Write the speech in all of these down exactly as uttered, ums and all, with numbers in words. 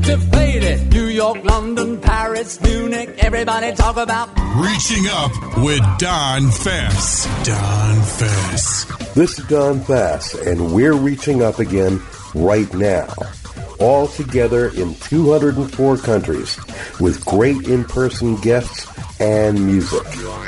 activated. New York, London, Paris, Munich, everybody talk about Reaching Up with Don Fess. Don Fess. This is Don Fess, and we're reaching up again right now. All together in two hundred four countries with great in-person guests and music.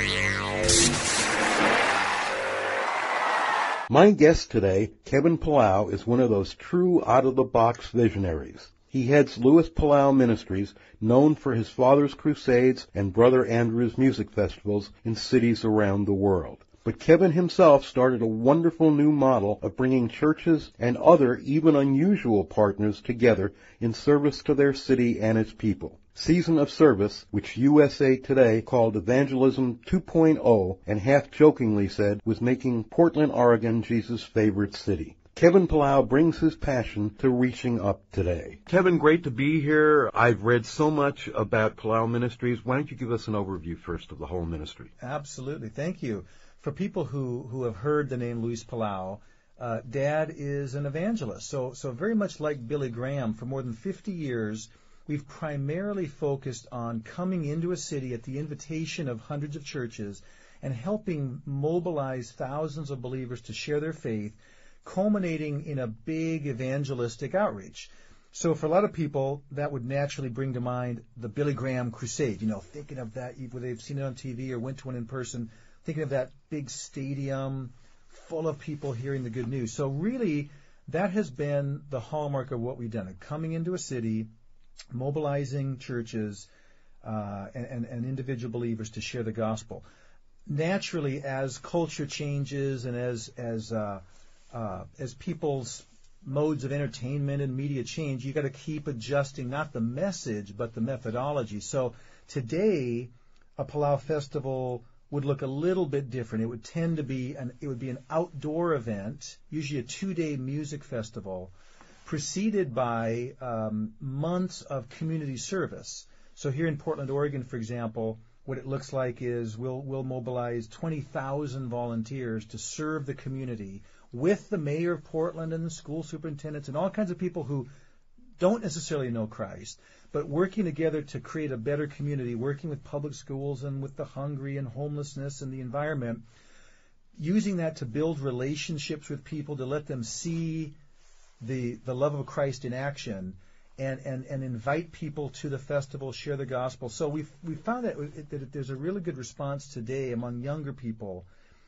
My guest today, Kevin Palau, is one of those true out-of-the-box visionaries. He heads Louis Palau Ministries, known for his father's crusades and Brother Andrew's music festivals in cities around the world. But Kevin himself started a wonderful new model of bringing churches and other, even unusual partners together in service to their city and its people. Season of Service, which U S A Today called Evangelism two point oh and half-jokingly said was making Portland, Oregon Jesus' favorite city. Kevin Palau brings his passion to reaching up today. Kevin, great to be here. I've read so much about Palau Ministries. Why don't you give us an overview first of the whole ministry? Absolutely. Thank you. For people who, who have heard the name Luis Palau, uh, Dad is an evangelist. So, so very much like Billy Graham, for more than fifty years, we've primarily focused on coming into a city at the invitation of hundreds of churches and helping mobilize thousands of believers to share their faith, culminating in a big evangelistic outreach. So for a lot of people, that would naturally bring to mind the Billy Graham crusade, you know, thinking of that, whether they've seen it on T V or went to one in person, thinking of that big stadium full of people hearing the good news. So really, that has been the hallmark of what we've done, coming into a city, mobilizing churches uh, and, and, and individual believers to share the gospel. Naturally, as culture changes and as as uh, uh, as people's modes of entertainment and media change, you got to keep adjusting not the message but the methodology. So today, a Palau festival would look a little bit different. It would tend to be an it would be an outdoor event, usually a two-day music festival, preceded by um, months of community service. So here in Portland, Oregon, for example, what it looks like is we'll we'll mobilize twenty thousand volunteers to serve the community with the mayor of Portland and the school superintendents and all kinds of people who don't necessarily know Christ, but working together to create a better community, working with public schools and with the hungry and homelessness and the environment, using that to build relationships with people, to let them see the the love of Christ in action, and, and, and invite people to the festival, share the gospel. So we've we found that, it, that there's a really good response today among younger people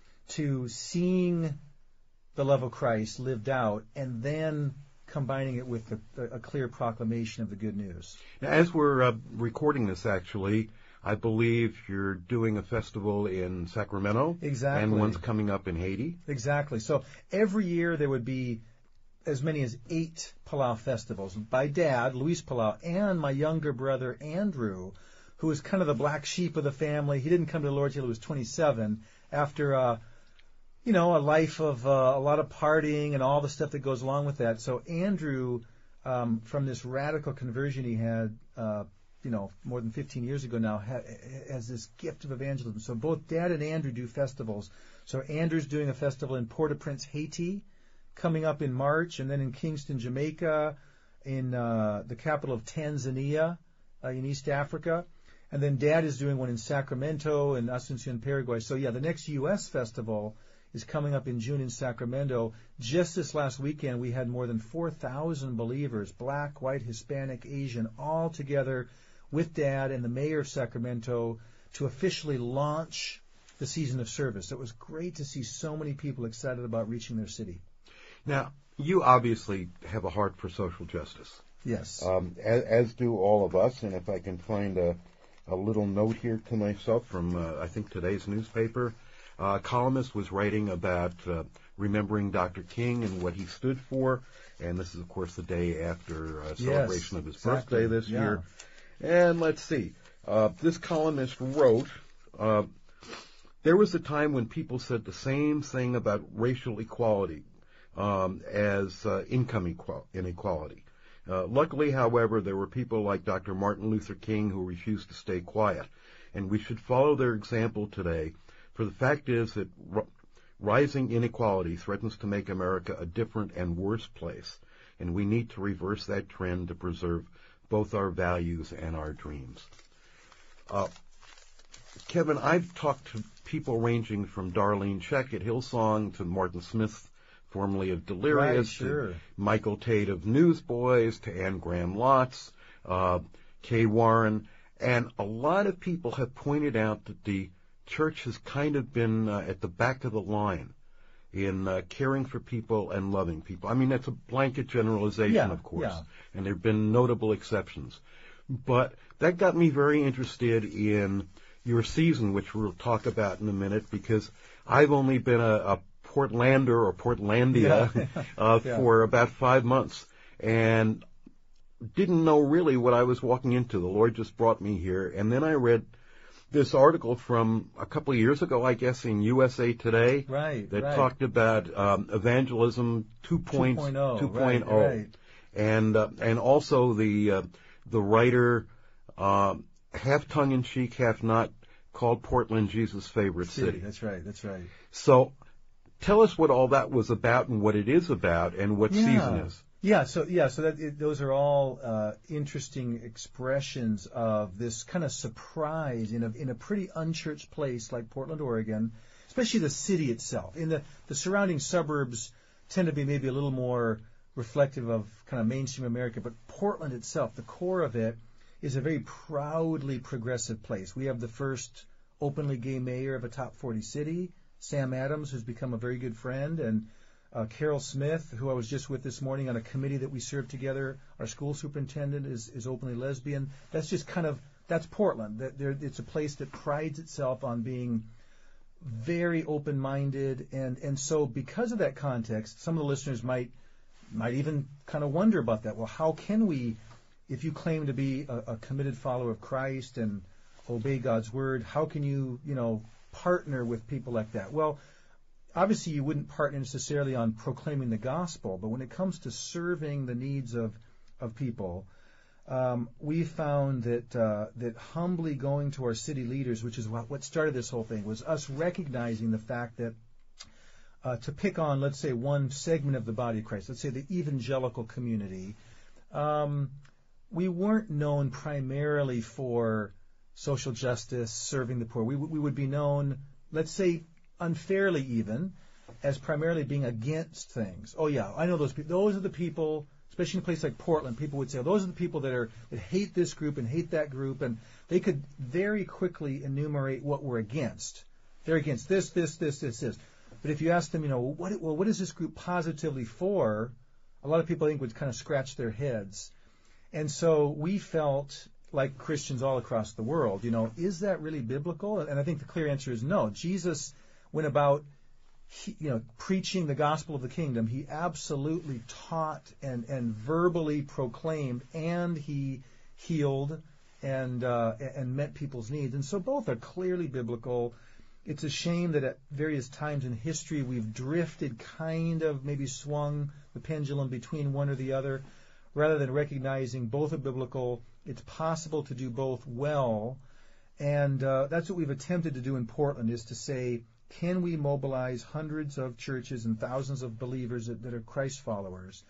to seeing the love of Christ lived out and then combining it with a, a clear proclamation of the good news. Now, as we're uh, recording this, actually, I believe you're doing a festival in Sacramento. Exactly. And one's coming up in Haiti. Exactly. So every year there would be as many as eight Palau festivals by Dad, Luis Palau, and my younger brother, Andrew, who was kind of the black sheep of the family. He didn't come to the Lord till he was twenty-seven after uh, you know, a life of uh, a lot of partying and all the stuff that goes along with that. So Andrew, um, from this radical conversion he had, uh, you know, more than fifteen years ago now, ha- has this gift of evangelism. So both Dad and Andrew do festivals. So Andrew's doing a festival in Port-au-Prince, Haiti, coming up in March, and then in Kingston, Jamaica, in uh, the capital of Tanzania, uh, in East Africa. And then Dad is doing one in Sacramento and Asuncion, Paraguay. So, yeah, the next U S festival is coming up in June in Sacramento. Just this last weekend, we had more than four thousand believers, black, white, Hispanic, Asian, all together with Dad and the mayor of Sacramento to officially launch the season of service. It was great to see so many people excited about reaching their city. Now, you obviously have a heart for social justice. Yes. Um, as, as do all of us, and if I can find a, a little note here to myself from, uh, I think, today's newspaper, Uh, a columnist was writing about uh, remembering Doctor King and what he stood for, and this is, of course, the day after uh, celebration yes, of his exactly. birthday this yeah. year. And let's see, uh, this columnist wrote, uh, there was a time when people said the same thing about racial equality um, as uh, income equal- inequality. Uh, luckily, however, there were people like Doctor Martin Luther King who refused to stay quiet, and we should follow their example today. For the fact is that r- rising inequality threatens to make America a different and worse place, and we need to reverse that trend to preserve both our values and our dreams. Uh, Kevin, I've talked to people ranging from Darlene Check at Hillsong to Martin Smith, formerly of Delirious, right, sure. to Michael Tate of Newsboys, to Anne Graham Lotz, uh, Kay Warren, and a lot of people have pointed out that the church has kind of been uh, at the back of the line in uh, caring for people and loving people. I mean, that's a blanket generalization, yeah, of course, yeah. and there have been notable exceptions. But that got me very interested in your season, which we'll talk about in a minute, because I've only been a, a Portlander or Portlandia yeah. uh, yeah. for about five months, and didn't know really what I was walking into. The Lord just brought me here, and then I read this article from a couple of years ago, I guess, in U S A Today, right, that right. talked about um, evangelism two point oh, two point oh, right, right. and uh, and also the uh, the writer, uh, half tongue in cheek, half not, called Portland Jesus' favorite city. city. That's right. That's right. So, tell us what all that was about and what it is about and what yeah. season is. Yeah, so yeah, so that it, those are all uh, interesting expressions of this kind of surprise in a in a pretty unchurched place like Portland, Oregon, especially the city itself. In the the surrounding suburbs tend to be maybe a little more reflective of kind of mainstream America, but Portland itself, the core of it, is a very proudly progressive place. We have the first openly gay mayor of a top forty city, Sam Adams, who's become a very good friend, and Uh, Carol Smith, who I was just with this morning on a committee that we serve together, our school superintendent is, is openly lesbian. That's just kind of, that's Portland. That there, it's a place that prides itself on being very open-minded. And, and so because of that context, some of the listeners might might even kind of wonder about that. Well, how can we, if you claim to be a, a committed follower of Christ and obey God's word, how can you, you know, partner with people like that? Well, obviously, you wouldn't partner necessarily on proclaiming the gospel, but when it comes to serving the needs of of people, um, we found that uh, that humbly going to our city leaders, which is what, what started this whole thing, was us recognizing the fact that uh, to pick on, let's say, one segment of the body of Christ, let's say the evangelical community, um, we weren't known primarily for social justice, serving the poor. We, we would be known, let's say, unfairly even, as primarily being against things. Oh yeah, I know those people. Those are the people, especially in a place like Portland, people would say, oh, those are the people that are that hate this group and hate that group, and they could very quickly enumerate what we're against. They're against this, this, this, this, this. But if you ask them, you know, what well, what is this group positively for? A lot of people, I think, would kind of scratch their heads. And so we felt, like Christians all across the world, you know, is that really biblical? And I think the clear answer is no. Jesus went about, you know, preaching the gospel of the kingdom. He absolutely taught and, and verbally proclaimed, and he healed and uh, and met people's needs. And so both are clearly biblical. It's a shame that at various times in history we've drifted, kind of maybe swung the pendulum between one or the other, rather than recognizing both are biblical. It's possible to do both well, and uh, that's what we've attempted to do in Portland, is to say, can we mobilize hundreds of churches and thousands of believers that, that are Christ followers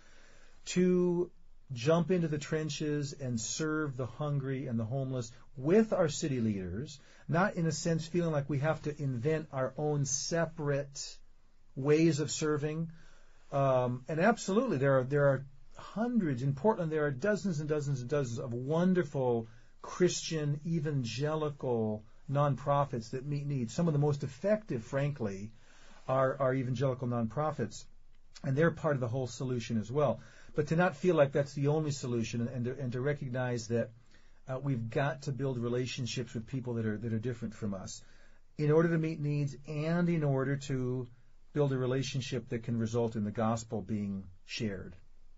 to jump into the trenches and serve the hungry and the homeless with our city leaders, not in a sense feeling like we have to invent our own separate ways of serving. Um, and absolutely, there are there are hundreds. In Portland, there are dozens and dozens and dozens of wonderful Christian evangelical nonprofits that meet needs. Some of the most effective, frankly, are, are evangelical nonprofits, and they're part of the whole solution as well. But to not feel like that's the only solution, and to, and to recognize that uh, we've got to build relationships with people that are that are different from us in order to meet needs, and in order to build a relationship that can result in the gospel being shared.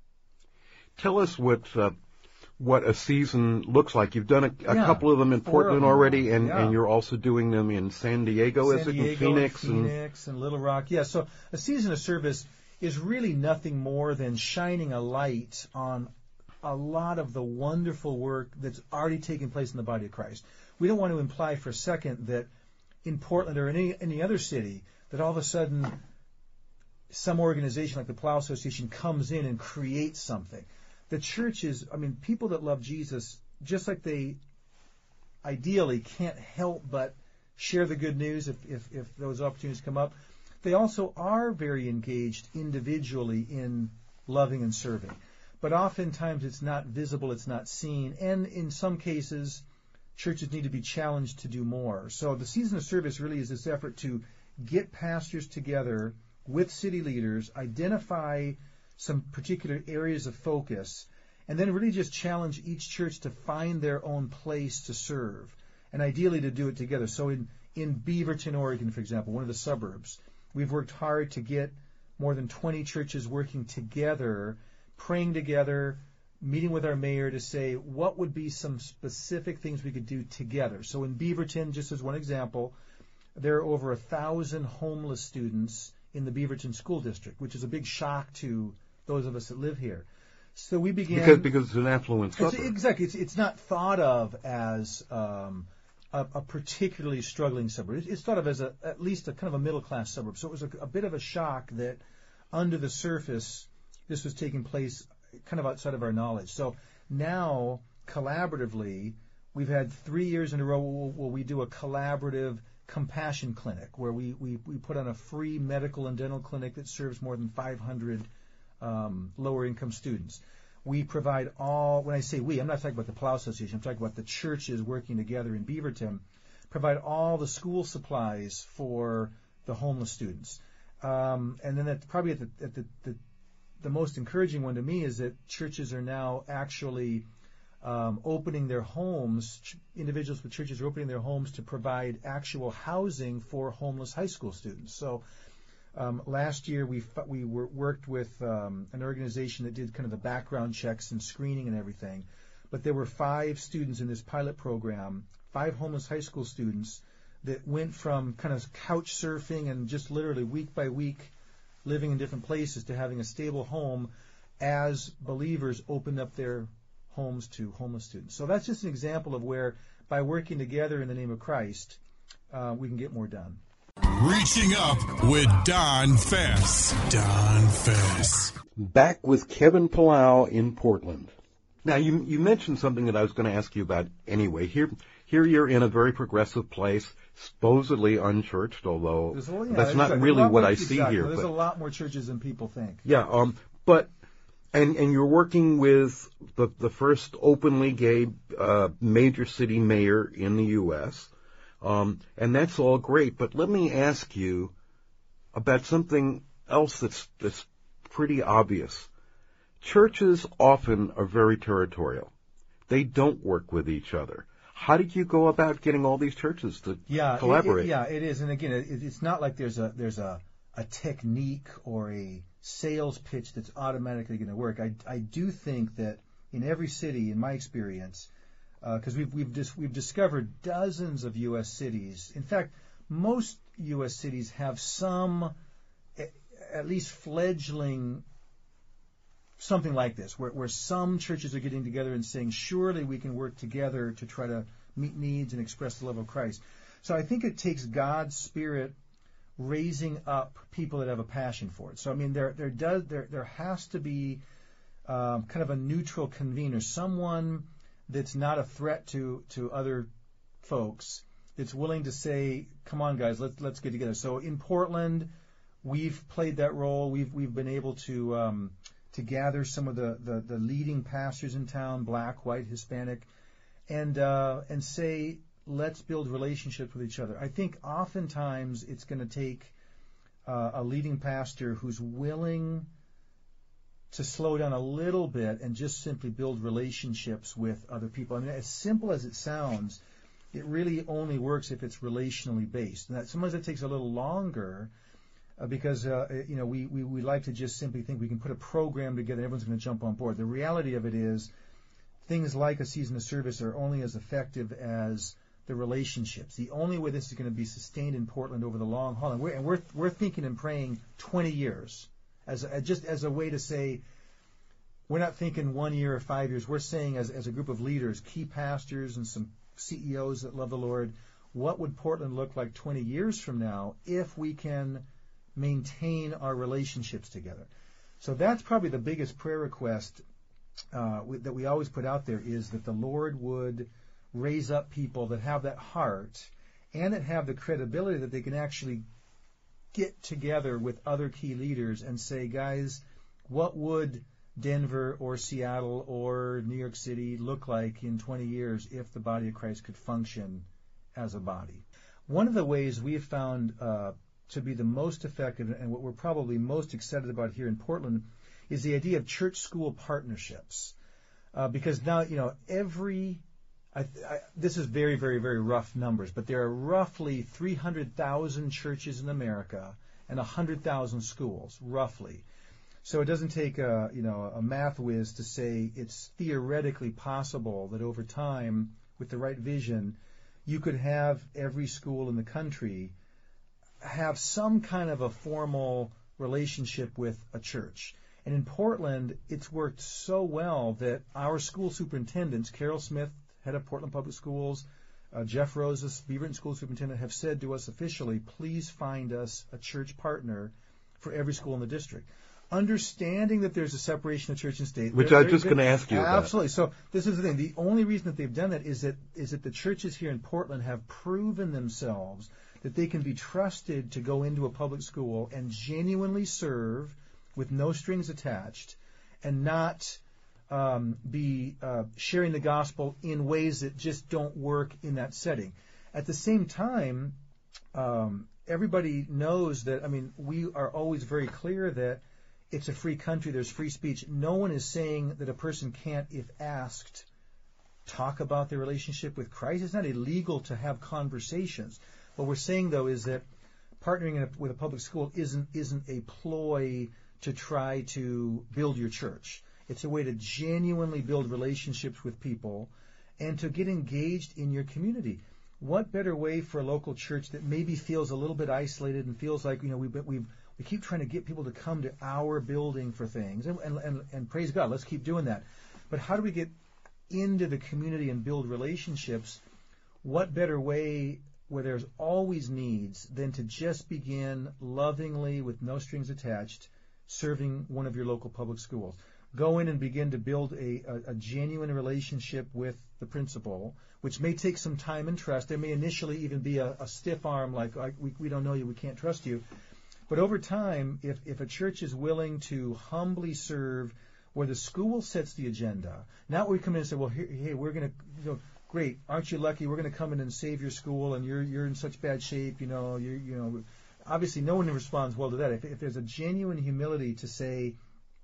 Tell us what uh, what a season looks like. You've done a, a yeah, couple of them in Portland them. already, and, yeah. and you're also doing them in San Diego, San is it, Diego, in Phoenix? And Phoenix and, and Little Rock. Yeah, so a season of service is really nothing more than shining a light on a lot of the wonderful work that's already taking place in the body of Christ. We don't want to imply for a second that in Portland or in any, any other city that all of a sudden some organization like the Plow Association comes in and creates something. the church is, I mean, people that love Jesus, just like they ideally can't help but share the good news if, if, if those opportunities come up, they also are very engaged individually in loving and serving. But oftentimes it's not visible, it's not seen, and in some cases, churches need to be challenged to do more. So the season of service really is this effort to get pastors together with city leaders, identify some particular areas of focus, and then really just challenge each church to find their own place to serve, and ideally to do it together. So in, in Beaverton, Oregon, for example, one of the suburbs, we've worked hard to get more than twenty churches working together, praying together, meeting with our mayor to say what would be some specific things we could do together. So in Beaverton, just as one example, there are over a thousand homeless students in the Beaverton School District, which is a big shock to those of us that live here. So we began because because it's an affluent suburb. It's, exactly, it's it's not thought of as um, a, a particularly struggling suburb. It's, it's thought of as a at least a kind of a middle class suburb. So it was a, a bit of a shock that under the surface this was taking place kind of outside of our knowledge. So now collaboratively, we've had three years in a row where we do a collaborative compassion clinic where we, we, we put on a free medical and dental clinic that serves more than five hundred um, lower income students. We provide all, when I say we, I'm not talking about the Palau Association, I'm talking about the churches working together in Beaverton, provide all the school supplies for the homeless students. Um, and then at, probably at, the, at the, the, the most encouraging one to me is that churches are now actually Um, opening their homes, ch- individuals with churches are opening their homes to provide actual housing for homeless high school students. So um, last year we f- we were, worked with um, an organization that did kind of the background checks and screening and everything. But there were five students in this pilot program, five homeless high school students that went from kind of couch surfing and just literally week by week living in different places to having a stable home as believers opened up their homes to homeless students. So that's just an example of where, by working together in the name of Christ, uh, we can get more done. Reaching up with Don Fess. Don Fess. Back with Kevin Palau in Portland. Now, you you mentioned something that I was going to ask you about anyway. Here, here you're in a very progressive place, supposedly unchurched, although There's a lot- yeah, that's not exactly. really A lot what more- I see exactly. here. There's but- a lot more churches than people think. Yeah, um, but and and you're working with the the first openly gay uh, major city mayor in the U S, um, and that's all great. But let me ask you about something else that's that's pretty obvious. Churches often are very territorial. They don't work with each other. How did you go about getting all these churches to Yeah, collaborate? It, it, yeah, it is. And again, it, it's not like there's a there's a, a technique or a sales pitch that's automatically going to work. I, I do think that in every city, in my experience, because uh, we've we've dis, we've discovered dozens of U S cities. In fact, most U S cities have some, at least fledgling, something like this, where, where some churches are getting together and saying, surely we can work together to try to meet needs and express the love of Christ. So I think it takes God's Spirit raising up people that have a passion for it. So I mean, there there does there there has to be um, kind of a neutral convener, someone that's not a threat to to other folks, that's willing to say, "Come on, guys, let's let's get together." So in Portland, we've played that role. We've we've been able to um, to gather some of the, the, the leading pastors in town, black, white, Hispanic, and uh, and say, let's build relationships with each other. I think oftentimes it's going to take uh, a leading pastor who's willing to slow down a little bit and just simply build relationships with other people. I mean, as simple as it sounds, it really only works if it's relationally based. And that sometimes it takes a little longer uh, because, uh, you know, we, we, we like to just simply think we can put a program together and everyone's going to jump on board. The reality of it is things like a season of service are only as effective as the relationships. The only way this is going to be sustained in Portland over the long haul, and we're, and we're, we're thinking and praying twenty years, as a, just as a way to say, we're not thinking one year or five years. We're saying as, as a group of leaders, key pastors and some C E Os that love the Lord, what would Portland look like twenty years from now if we can maintain our relationships together? So that's probably the biggest prayer request uh, we, that we always put out there is that the Lord would raise up people that have that heart and that have the credibility that they can actually get together with other key leaders and say, guys, what would Denver or Seattle or New York City look like in twenty years if the body of Christ could function as a body? One of the ways we have found uh, to be the most effective and what we're probably most excited about here in Portland is the idea of church-school partnerships. Uh, because now, you know, every, I, I, this is very, very, very rough numbers, but there are roughly three hundred thousand churches in America and one hundred thousand schools, roughly. So it doesn't take a, you know, a math whiz to say it's theoretically possible that over time, with the right vision, you could have every school in the country have some kind of a formal relationship with a church. And in Portland, it's worked so well that our school superintendents, Carol Smith, head of Portland Public Schools, uh, Jeff Roses, Beaverton School Superintendent, have said to us officially, please find us a church partner for every school in the district. Understanding that there's a separation of church and state. Which I was just going to ask you absolutely. about. Absolutely. So this is the thing. The only reason that they've done that is that is that the churches here in Portland have proven themselves that they can be trusted to go into a public school and genuinely serve with no strings attached and not um, be uh, sharing the gospel in ways that just don't work in that setting. At the same time, um, everybody knows that, I mean, we are always very clear that it's a free country, there's free speech. No one is saying that a person can't, if asked, talk about their relationship with Christ. It's not illegal to have conversations. What we're saying, though, is that partnering in a, with a public school isn't isn't a ploy to try to build your church. It's a way to genuinely build relationships with people and to get engaged in your community. What better way for a local church that maybe feels a little bit isolated and feels like, you know, we've we've we keep trying to get people to come to our building for things, and, and, and, and praise God, let's keep doing that. But how do we get into the community and build relationships? What better way where there's always needs than to just begin lovingly, with no strings attached, serving one of your local public schools? Go in and begin to build a, a, a genuine relationship with the principal, which may take some time and trust. There may initially even be a, a stiff arm, like, we, we don't know you, we can't trust you. But over time, if, if a church is willing to humbly serve where the school sets the agenda, not where we come in and say, well, here, hey, we're going to, you know, great, aren't you lucky? We're going to come in and save your school, and you're you're in such bad shape, you know, you you know. Obviously, no one responds well to that. If, if there's a genuine humility to say,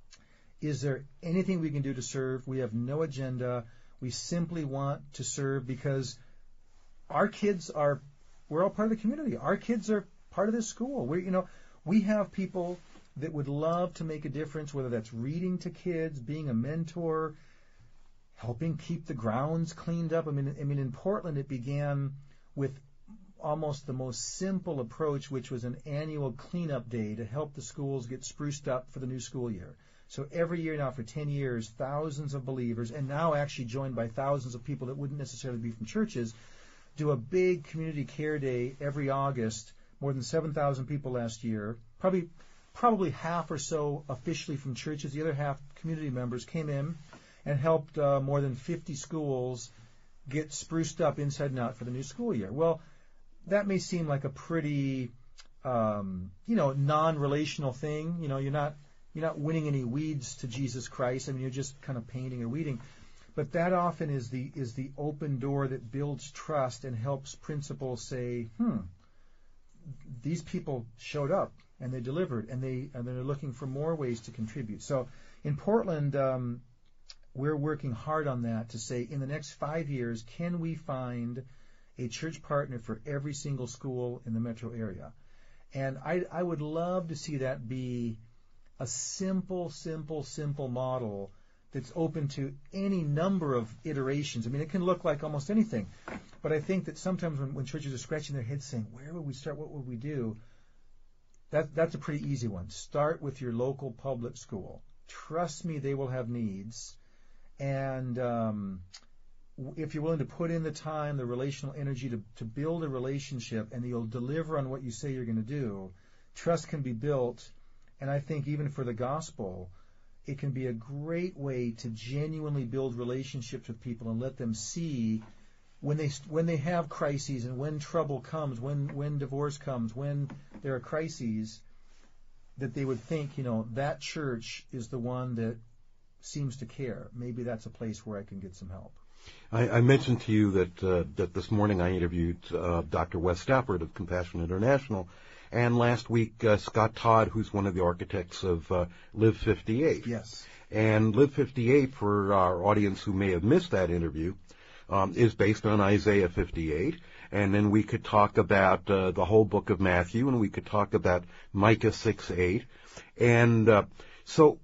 is there anything we can do to serve? We have no agenda. We simply want to serve because our kids are, we're all part of the community. Our kids are part of this school. We, you know, we have people that would love to make a difference, whether that's reading to kids, being a mentor, helping keep the grounds cleaned up. I mean, I mean, in Portland, it began with almost the most simple approach, which was an annual cleanup day to help the schools get spruced up for the new school year. So every year now for ten years, thousands of believers, and now actually joined by thousands of people that wouldn't necessarily be from churches, do a big community care day every August. More than seven thousand people last year, probably probably half or so officially from churches. The other half, community members, came in and helped uh, more than fifty schools get spruced up inside and out for the new school year. Well, that may seem like a pretty, um, you know, non-relational thing. You know, you're not you're not winning any weeds to Jesus Christ. I mean, you're just kind of painting or weeding. But that often is the is the open door that builds trust and helps principals say, hmm, these people showed up and they delivered, and they and they're looking for more ways to contribute. So in Portland, um, we're working hard on that to say, in the next five years, can we find a church partner for every single school in the metro area? And I, I would love to see that be a simple, simple, simple model that's open to any number of iterations. I mean, it can look like almost anything. But I think that sometimes when, when churches are scratching their heads saying, where would we start, what would we do? That, that's a pretty easy one. Start with your local public school. Trust me, they will have needs. And um, if you're willing to put in the time, the relational energy to, to build a relationship, and you'll deliver on what you say you're going to do, trust can be built. And I think even for the gospel, it can be a great way to genuinely build relationships with people and let them see when they when they have crises and when trouble comes, when when divorce comes, when there are crises, that they would think, you know, that church is the one that seems to care. Maybe that's a place where I can get some help. I, I mentioned to you that uh, that this morning I interviewed uh, Doctor Wes Stafford of Compassion International, and last week uh, Scott Todd, who's one of the architects of uh, Live fifty-eight. Yes. And Live fifty-eight, for our audience who may have missed that interview, um, is based on Isaiah fifty-eight. And then we could talk about uh, the whole book of Matthew, and we could talk about Micah six eight. And uh, so,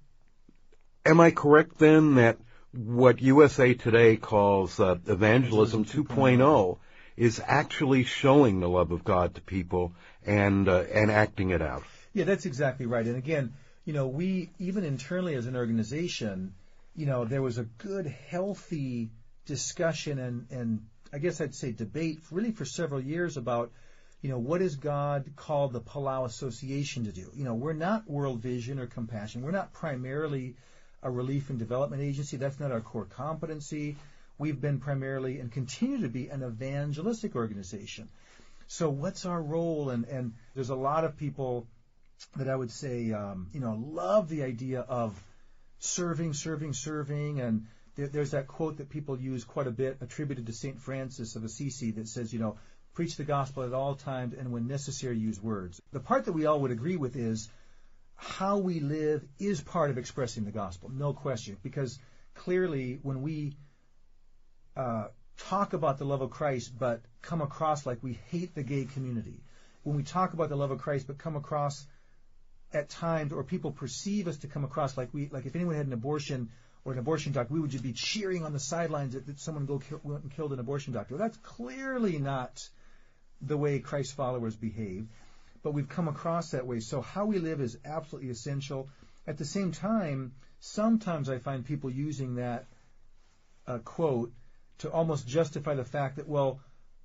am I correct then that what U S A Today calls uh, Evangelism two point oh is actually showing the love of God to people and uh, and acting it out? Yeah, that's exactly right. And again, you know, we, even internally as an organization, you know, there was a good, healthy discussion and, and I guess I'd say debate really for several years about, you know, what has God called the Palau Association to do? You know, we're not World Vision or Compassion. We're not primarily a relief and development agency. That's not our core competency. We've been primarily and continue to be an evangelistic organization. So what's our role? And, and there's a lot of people that I would say, um, you know, love the idea of serving, serving, serving. And there, there's that quote that people use quite a bit attributed to Saint Francis of Assisi that says, you know, preach the gospel at all times and when necessary use words. The part that we all would agree with is how we live is part of expressing the gospel, no question. Because clearly when we uh, talk about the love of Christ but come across like we hate the gay community, when we talk about the love of Christ but come across at times, or people perceive us to come across like we, like if anyone had an abortion or an abortion doctor, we would just be cheering on the sidelines that, that someone go kill, went and killed an abortion doctor. Well, that's clearly not the way Christ followers behave, but we've come across that way. So how we live is absolutely essential. At the same time, sometimes I find people using that uh, quote to almost justify the fact that, well,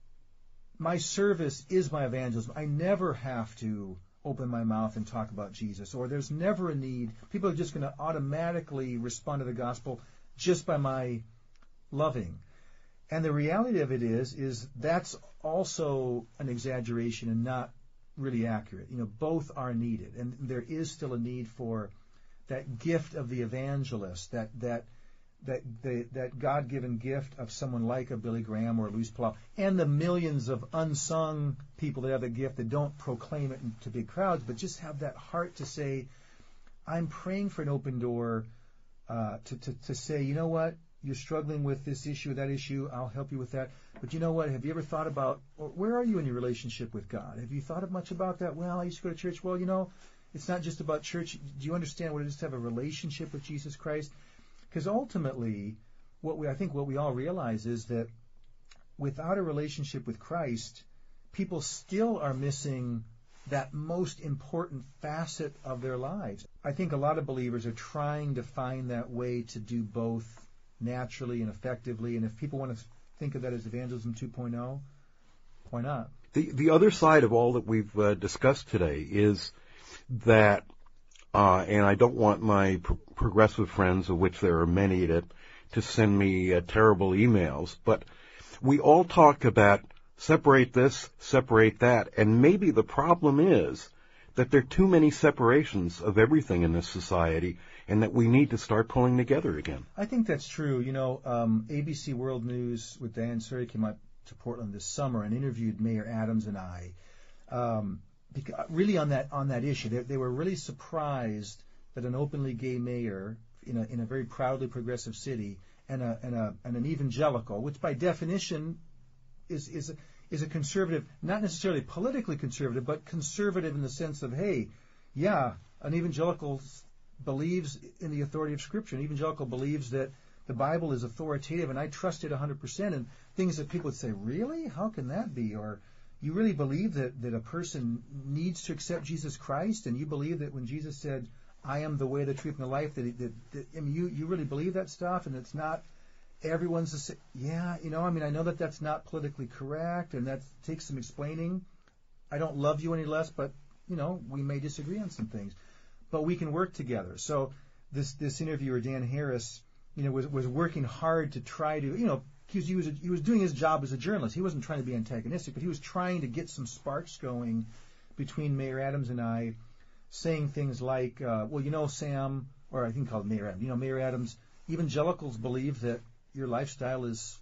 my service is my evangelism. I never have to open my mouth and talk about Jesus, or there's never a need. People are just going to automatically respond to the gospel just by my loving. And the reality of it is, is that's also an exaggeration and not really accurate. You know, both are needed, and there is still a need for that gift of the evangelist, that that that the, that God-given gift of someone like a Billy Graham or a Luis Palau, and the millions of unsung people that have the gift that don't proclaim it to big crowds, but just have that heart to say, I'm praying for an open door, uh, to, to, to say, you know what, you're struggling with this issue or that issue, I'll help you with that. But you know what, have you ever thought about, or where are you in your relationship with God? Have you thought much about that? Well, I used to go to church. Well, you know, it's not just about church. Do you understand what it is to have a relationship with Jesus Christ? Because ultimately, what we I think what we all realize is that without a relationship with Christ, people still are missing that most important facet of their lives. I think a lot of believers are trying to find that way to do both naturally and effectively. And if people want to think of that as Evangelism two point oh, why not? The the other side of all that we've uh, discussed today is that, uh, and I don't want my pro- progressive friends, of which there are many, that to send me uh, terrible emails, but we all talk about separate this, separate that, and maybe the problem is that there are too many separations of everything in this society, and that we need to start pulling together again. I think that's true. You know, um, A B C World News with Diane Suri came out to Portland this summer and interviewed Mayor Adams and I, um, because, really on that on that issue. They, they were really surprised that an openly gay mayor in a in a very proudly progressive city and a and a and an evangelical, which by definition is is a, is a conservative, not necessarily politically conservative, but conservative in the sense of, hey, yeah, an evangelical believes in the authority of Scripture. An evangelical believes that the Bible is authoritative, and I trust it one hundred percent. And things that people would say, really? How can that be? Or you really believe that, that a person needs to accept Jesus Christ, and you believe that when Jesus said, I am the way, the truth, and the life, that, that, that I mean, you, you really believe that stuff, and it's not everyone's the same. Yeah, you know, I mean, I know that that's not politically correct, and that takes some explaining. I don't love you any less, but, you know, we may disagree on some things. But we can work together. So this this interviewer, Dan Harris, you know, was was working hard to try to, you know, he was he was, he was doing his job as a journalist. He wasn't trying to be antagonistic, but he was trying to get some sparks going between Mayor Adams and I, saying things like, uh, well, you know, Sam, or I think called Mayor Adams, you know, Mayor Adams, evangelicals believe that your lifestyle is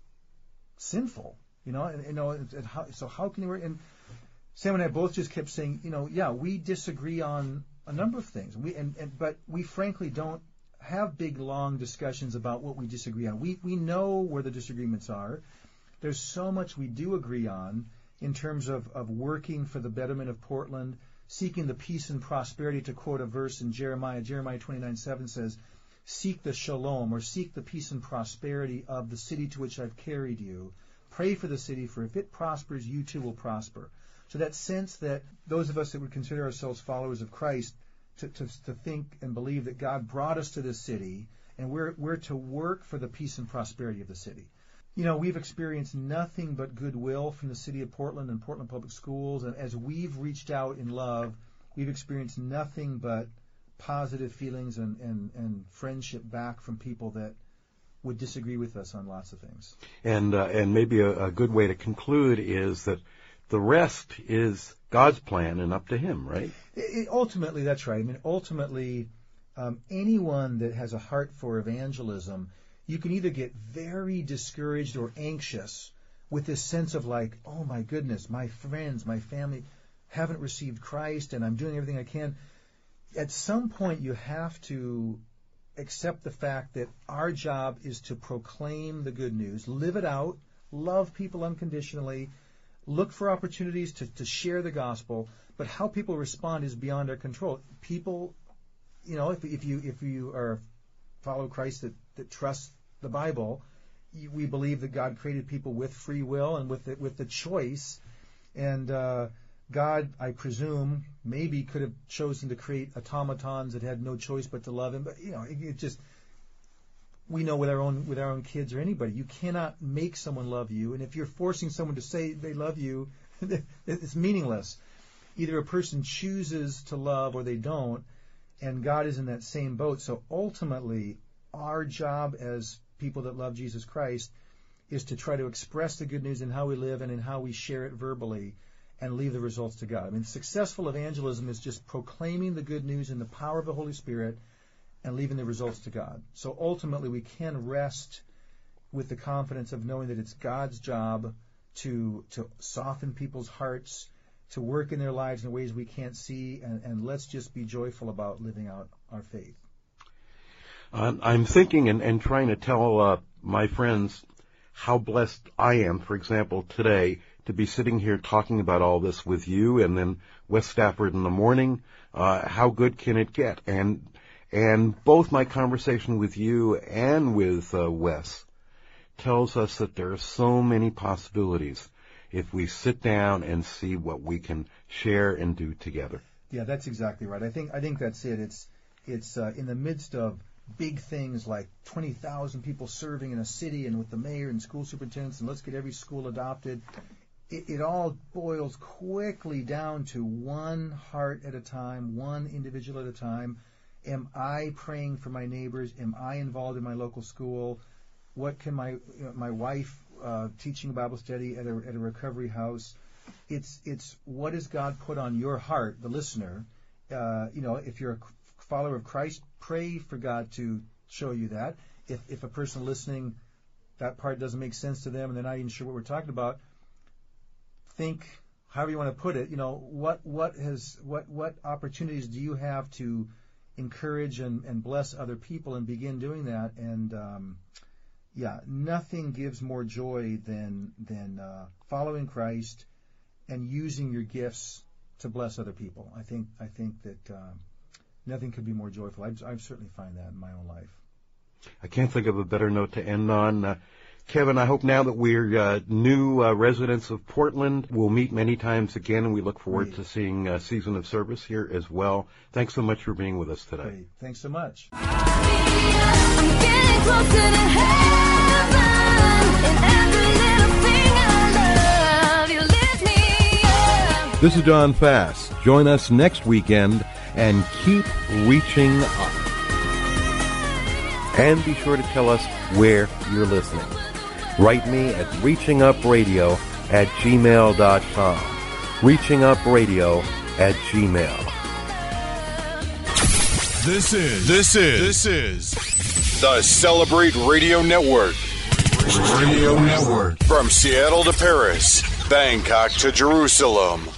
sinful, you know, and, you know, and, and how, so how can you work? And Sam and I both just kept saying, you know, yeah, we disagree on a number of things, we and, and but we frankly don't have big, long discussions about what we disagree on. We we know where the disagreements are. There's so much we do agree on in terms of, of working for the betterment of Portland, seeking the peace and prosperity, to quote a verse in Jeremiah. Jeremiah twenty-nine seven says, seek the shalom, or seek the peace and prosperity of the city to which I've carried you. Pray for the city, for if it prospers, you too will prosper. So that sense that those of us that would consider ourselves followers of Christ, to, to, to think and believe that God brought us to this city, and we're, we're to work for the peace and prosperity of the city. You know, we've experienced nothing but goodwill from the city of Portland and Portland Public Schools, and as we've reached out in love, we've experienced nothing but positive feelings and, and, and friendship back from people that would disagree with us on lots of things. And uh, and maybe a, a good way to conclude is that the rest is God's plan and up to Him, right? It, it, ultimately, that's right. I mean, ultimately, um, anyone that has a heart for evangelism, you can either get very discouraged or anxious with this sense of like, oh my goodness, my friends, my family haven't received Christ, and I'm doing everything I can. At some point, you have to accept the fact that our job is to proclaim the good news, live it out, love people unconditionally, look for opportunities to, to share the gospel, but how people respond is beyond our control. People, you know, if, if you if you are follow Christ that, that trusts the Bible, you, we believe that God created people with free will and with the, with the choice, and uh, God, I presume, maybe could have chosen to create automatons that had no choice but to love Him. But you know, it, it just, we know with our own with our own kids or anybody, you cannot make someone love you, and if you're forcing someone to say they love you, it's meaningless. Either a person chooses to love or they don't, and God is in that same boat. So ultimately, our job as people that love Jesus Christ is to try to express the good news in how we live and in how we share it verbally, and leave the results to God. I mean, successful evangelism is just proclaiming the good news in the power of the Holy Spirit and leaving the results to God. So ultimately, we can rest with the confidence of knowing that it's God's job to to soften people's hearts, to work in their lives in ways we can't see, and, and let's just be joyful about living out our faith. Um, I'm thinking and, and trying to tell uh, my friends how blessed I am, for example, today, to be sitting here talking about all this with you, and then Wes Stafford in the morning. Uh, how good can it get? And and both my conversation with you and with uh, Wes tells us that there are so many possibilities if we sit down and see what we can share and do together. Yeah, that's exactly right. I think I think that's it. It's it's uh, in the midst of big things like twenty thousand people serving in a city, and with the mayor and school superintendents, and let's get every school adopted. It, it all boils quickly down to one heart at a time, one individual at a time. Am I praying for my neighbors? Am I involved in my local school? What can my you know, my wife uh, teaching Bible study at a at a recovery house? It's it's what has God put on your heart, the listener? Uh, you know, if you're a follower of Christ, pray for God to show you that. If if a person listening, that part doesn't make sense to them and they're not even sure what we're talking about, think, however you want to put it, you know, what what has what what opportunities do you have to encourage and, and bless other people, and begin doing that. And um, yeah, nothing gives more joy than than uh, following Christ and using your gifts to bless other people. I think I think that uh, nothing could be more joyful. I've, I've certainly find that in my own life. I can't think of a better note to end on. Uh, Kevin, I hope now that we're uh, new uh, residents of Portland, we'll meet many times again, and we look forward Great. to seeing a season of service here as well. Thanks so much for being with us today. Great. Thanks so much. I'm getting closer to heaven, and every little thing I love, you lift me up. This is Don Fass. Join us next weekend and keep reaching up. And be sure to tell us where you're listening. Write me at reachingupradio at gmail dot com. reachingupradio at gmail. This is, this is, this is the Celebrate Radio Network. Radio Network. From Seattle to Paris, Bangkok to Jerusalem,